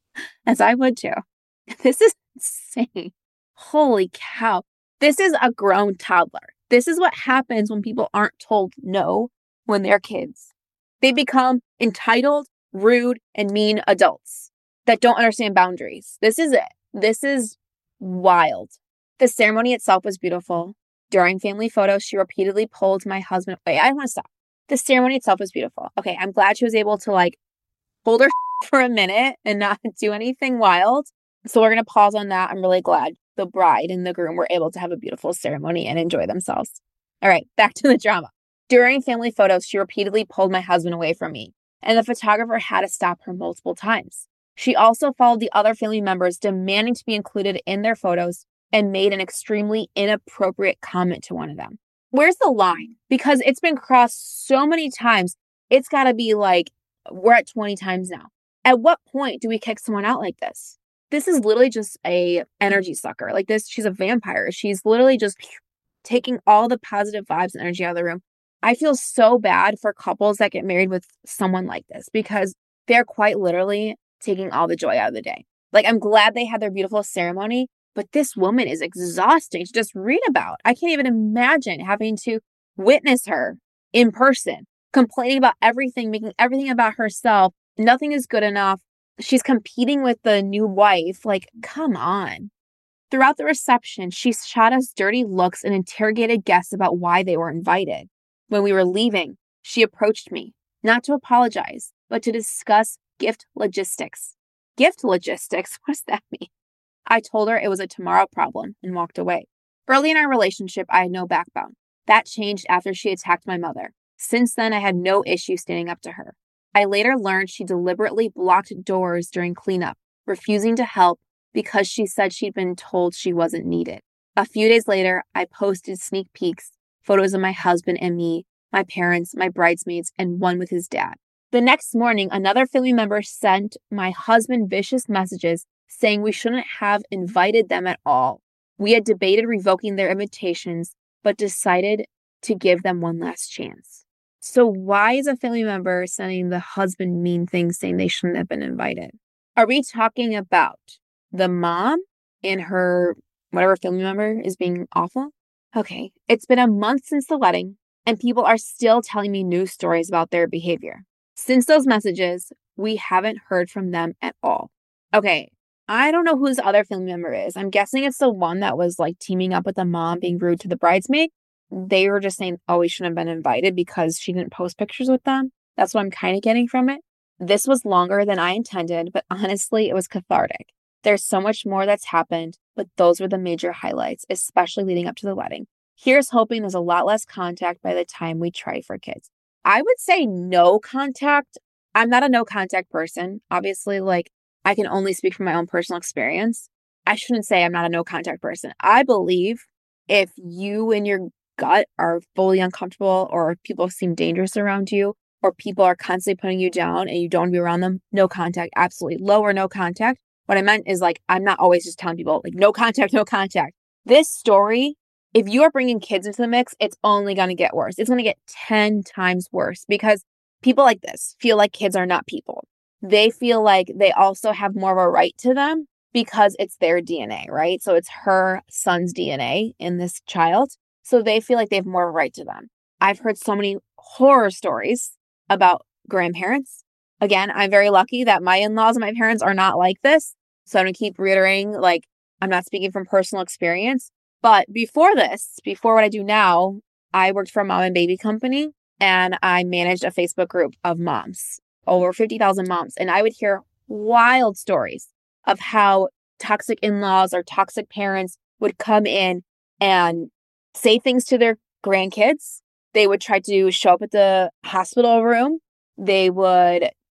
as I would too. This is insane. Holy cow. This is a grown toddler. This is what happens when people aren't told no when they're kids. They become entitled, rude, and mean adults that don't understand boundaries. This is it. This is wild. The ceremony itself was beautiful. During family photos, she repeatedly pulled my husband. Wait, I don't want to stop. The ceremony itself was beautiful. Okay, I'm glad she was able to like hold her for a minute and not do anything wild. So we're going to pause on that. I'm really glad the bride and the groom were able to have a beautiful ceremony and enjoy themselves. All right, back to the drama. During family photos, she repeatedly pulled my husband away from me, and the photographer had to stop her multiple times. She also followed the other family members, demanding to be included in their photos, and made an extremely inappropriate comment to one of them. Where's the line? Because it's been crossed so many times, it's got to be like, we're at twenty times now. At what point do we kick someone out like this? This is literally just a energy sucker. Like this, she's a vampire. She's literally just taking all the positive vibes and energy out of the room. I feel so bad for couples that get married with someone like this because they're quite literally taking all the joy out of the day. Like, I'm glad they had their beautiful ceremony, but this woman is exhausting to just read about. I can't even imagine having to witness her in person, complaining about everything, making everything about herself. Nothing is good enough. She's competing with the new wife. Like, come on. Throughout the reception, she shot us dirty looks and interrogated guests about why they were invited. When we were leaving, she approached me, not to apologize, but to discuss gift logistics. Gift logistics? What does that mean? I told her it was a tomorrow problem and walked away. Early in our relationship, I had no backbone. That changed after she attacked my mother. Since then, I had no issue standing up to her. I later learned she deliberately blocked doors during cleanup, refusing to help because she said she'd been told she wasn't needed. A few days later, I posted sneak peeks, photos of my husband and me, my parents, my bridesmaids, and one with his dad. The next morning, another family member sent my husband vicious messages saying we shouldn't have invited them at all. We had debated revoking their invitations, but decided to give them one last chance. So why is a family member sending the husband mean things saying they shouldn't have been invited? Are we talking about the mom and her whatever family member is being awful? Okay, it's been a month since the wedding, and people are still telling me news stories about their behavior. Since those messages, we haven't heard from them at all. Okay, I don't know who this other family member is. I'm guessing it's the one that was like teaming up with the mom being rude to the bridesmaid. They were just saying, oh, we shouldn't have been invited because she didn't post pictures with them. That's what I'm kind of getting from it. This was longer than I intended, but honestly, it was cathartic. There's so much more that's happened, but those were the major highlights, especially leading up to the wedding. Here's hoping there's a lot less contact by the time we try for kids. I would say no contact. I'm not a no contact person. Obviously, like I can only speak from my own personal experience. I shouldn't say I'm not a no contact person. I believe if you and your gut are fully uncomfortable or people seem dangerous around you or people are constantly putting you down and you don't want to be around them, no contact, absolutely. Low or no contact. What I meant is like, I'm not always just telling people like no contact, no contact. This story, if you are bringing kids into the mix, it's only going to get worse. It's going to get ten times worse because people like this feel like kids are not people. They feel like they also have more of a right to them because it's their D N A, right? So it's her son's D N A in this child. So they feel like they have more of a right to them. I've heard so many horror stories about grandparents. Again, I'm very lucky that my in-laws and my parents are not like this. So I'm going to keep reiterating, like, I'm not speaking from personal experience. But before this, before what I do now, I worked for a mom and baby company and I managed a Facebook group of moms, over fifty thousand moms. And I would hear wild stories of how toxic in-laws or toxic parents would come in and say things to their grandkids. They would try to show up at the hospital room. They would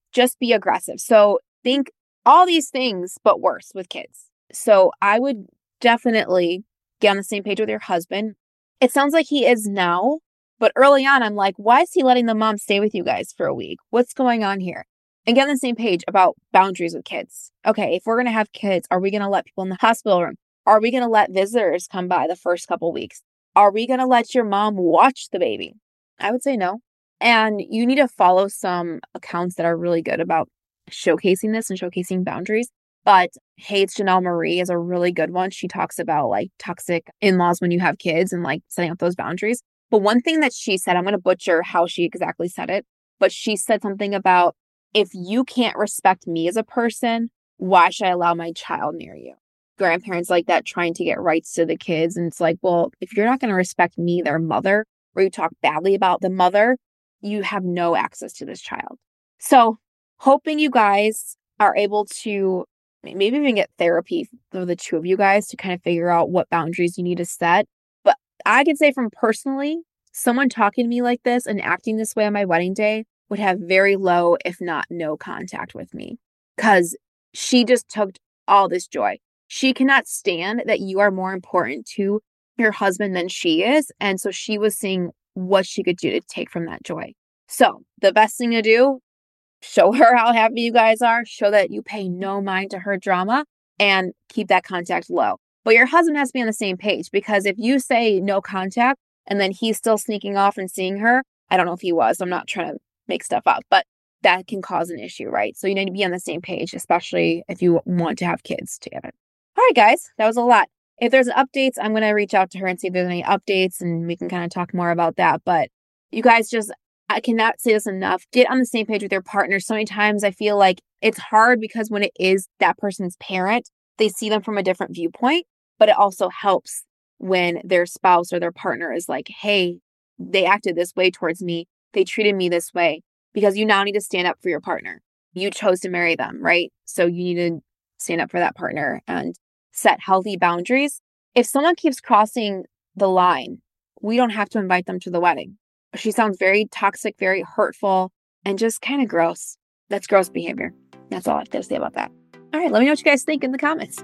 just be aggressive. So think all these things, but worse with kids. So I would definitely get on the same page with your husband. It sounds like he is now, but early on, I'm like, why is he letting the mom stay with you guys for a week? What's going on here? And get on the same page about boundaries with kids. Okay, if we're going to have kids, are we going to let people in the hospital room? Are we going to let visitors come by the first couple weeks? Are we going to let your mom watch the baby? I would say no. And you need to follow some accounts that are really good about showcasing this and showcasing boundaries. But Hates Janelle Marie is a really good one. She talks about like toxic in-laws when you have kids and like setting up those boundaries. But one thing that she said, I'm going to butcher how she exactly said it, but she said something about, if you can't respect me as a person, why should I allow my child near you? Grandparents like that trying to get rights to the kids. And it's like, well, if you're not going to respect me, their mother, or you talk badly about the mother, you have no access to this child. So hoping you guys are able to maybe even get therapy for the two of you guys to kind of figure out what boundaries you need to set. But I can say from personally, someone talking to me like this and acting this way on my wedding day would have very low, if not no contact with me, because she just took all this joy. She cannot stand that you are more important to your husband than she is. And so she was seeing what she could do to take from that joy. So the best thing to do, show her how happy you guys are, show that you pay no mind to her drama, and keep that contact low. But your husband has to be on the same page, because if you say no contact and then he's still sneaking off and seeing her, I don't know if he was, I'm not trying to make stuff up, but that can cause an issue, right? So you need to be on the same page, especially if you want to have kids together. All right, guys, that was a lot. If there's updates, I'm going to reach out to her and see if there's any updates, and we can kind of talk more about that. But you guys just, I cannot say this enough. Get on the same page with your partner. So many times I feel like it's hard because when it is that person's parent, they see them from a different viewpoint, but it also helps when their spouse or their partner is like, hey, they acted this way towards me. They treated me this way, because you now need to stand up for your partner. You chose to marry them, right? So you need to stand up for that partner and set healthy boundaries. If someone keeps crossing the line, we don't have to invite them to the wedding. She sounds very toxic, very hurtful, and just kind of gross. That's gross behavior. That's all I have to say about that. All right, let me know what you guys think in the comments.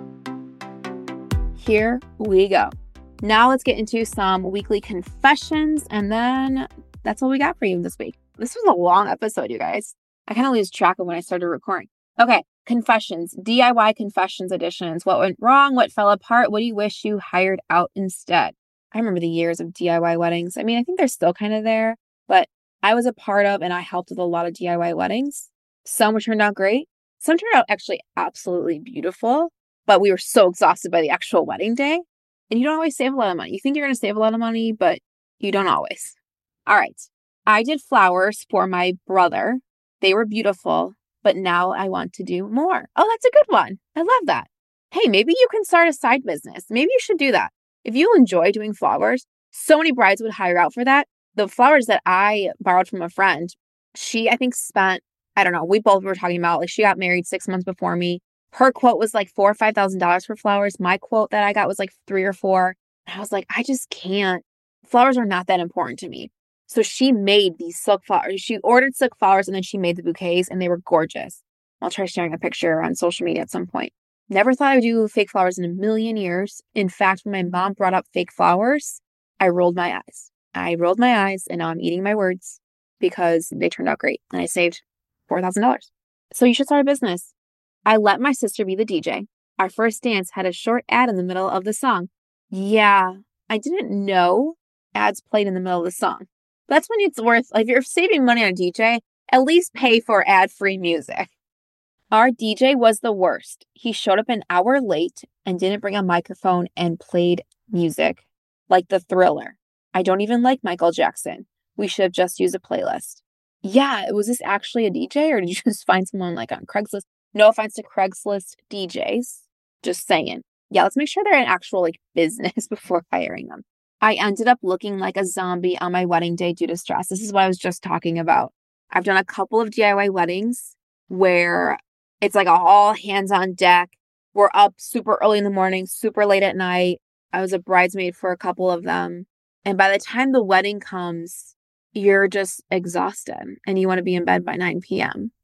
Here we go. Now let's get into some weekly confessions, and then that's all we got for you this week. This was a long episode, you guys. I kind of lose track of when I started recording. Okay, confessions, D I Y confessions editions. What went wrong? What fell apart? What do you wish you hired out instead? I remember the years of D I Y weddings. I mean, I think they're still kind of there, but I was a part of and I helped with a lot of D I Y weddings. Some turned out great. Some turned out actually absolutely beautiful, but we were so exhausted by the actual wedding day. And you don't always save a lot of money. You think you're going to save a lot of money, but you don't always. All right. I did flowers for my brother. They were beautiful, but now I want to do more. Oh, that's a good one. I love that. Hey, maybe you can start a side business. Maybe you should do that. If you enjoy doing flowers, so many brides would hire out for that. The flowers that I borrowed from a friend, she, I think, spent, I don't know, we both were talking about, like, she got married six months before me. Her quote was like four or five thousand dollars for flowers. My quote that I got was like three or four. And I was like, I just can't. Flowers are not that important to me. So she made these silk flowers. She ordered silk flowers and then she made the bouquets, and they were gorgeous. I'll try sharing a picture on social media at some point. Never thought I would do fake flowers in a million years. In fact, when my mom brought up fake flowers, I rolled my eyes. I rolled my eyes, and now I'm eating my words because they turned out great and I saved four thousand dollars. So you should start a business. I let my sister be the D J. Our first dance had a short ad in the middle of the song. Yeah, I didn't know ads played in the middle of the song. That's when it's worth, like, if you're saving money on a D J, at least pay for ad-free music. Our D J was the worst. He showed up an hour late and didn't bring a microphone and played music like the Thriller. I don't even like Michael Jackson. We should have just used a playlist. Yeah, was this actually a D J, or did you just find someone like on Craigslist? No offense to Craigslist D Js. Just saying. Yeah, let's make sure they're an actual like business before hiring them. I ended up looking like a zombie on my wedding day due to stress. This is what I was just talking about. I've done a couple of D I Y weddings where it's like a all hands on deck. We're up super early in the morning, super late at night. I was a bridesmaid for a couple of them. And by the time the wedding comes, you're just exhausted and you want to be in bed by nine p.m.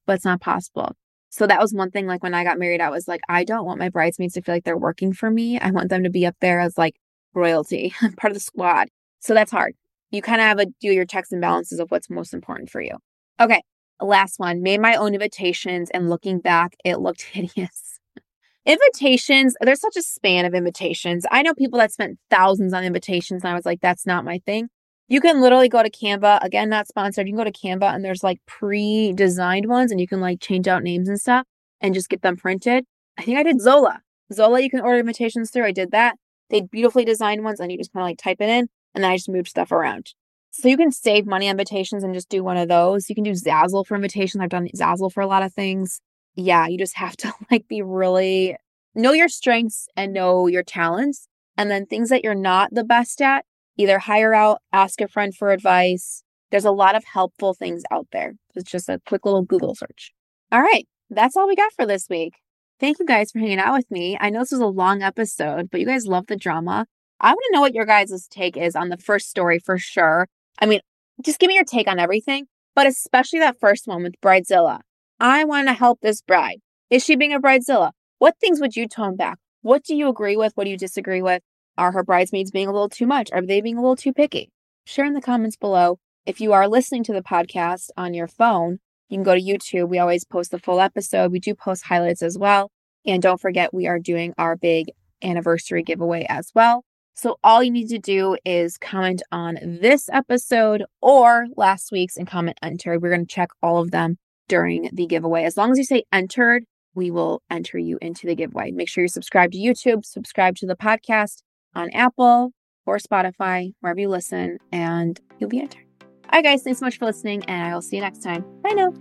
but it's not possible. So that was one thing, like when I got married, I was like, I don't want my bridesmaids to feel like they're working for me. I want them to be up there as like royalty, part of the squad. So that's hard. You kind of have to do your checks and balances of what's most important for you. Okay, last one. Made my own invitations, and looking back, it looked hideous. Invitations, there's such a span of invitations. I know people that spent thousands on invitations, and I was like, that's not my thing. You can literally go to Canva, again, not sponsored. You can go to Canva and there's like pre-designed ones and you can like change out names and stuff and just get them printed. I think I did Zola. Zola, you can order invitations through. I did that. They had beautifully designed ones and you just kind of like type it in and then I just moved stuff around. So you can save money on invitations and just do one of those. You can do Zazzle for invitations. I've done Zazzle for a lot of things. Yeah, you just have to like be really, know your strengths and know your talents. And then things that you're not the best at, either hire out, ask a friend for advice. There's a lot of helpful things out there. It's just a quick little Google search. All right, that's all we got for this week. Thank you guys for hanging out with me. I know this was a long episode, but you guys love the drama. I want to know what your guys' take is on the first story for sure. I mean, just give me your take on everything, but especially that first one with Bridezilla. I want to help this bride. Is she being a Bridezilla? What things would you tone back? What do you agree with? What do you disagree with? Are her bridesmaids being a little too much? Are they being a little too picky? Share in the comments below. If you are listening to the podcast on your phone, you can go to YouTube. We always post the full episode. We do post highlights as well. And don't forget, we are doing our big anniversary giveaway as well. So all you need to do is comment on this episode or last week's and comment entered. We're going to check all of them during the giveaway. As long as you say entered, we will enter you into the giveaway. Make sure you subscribe to YouTube, subscribe to the podcast on Apple or Spotify, wherever you listen, and you'll be entered. All right, guys, thanks so much for listening, and I will see you next time. Bye now.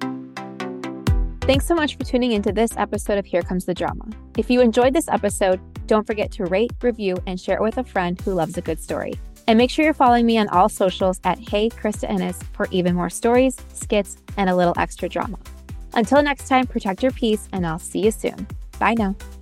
Thanks so much for tuning into this episode of Here Comes the Drama. If you enjoyed this episode, don't forget to rate, review, and share it with a friend who loves a good story. And make sure you're following me on all socials at Hey Krista Innes for even more stories, skits, and a little extra drama. Until next time, protect your peace, and I'll see you soon. Bye now.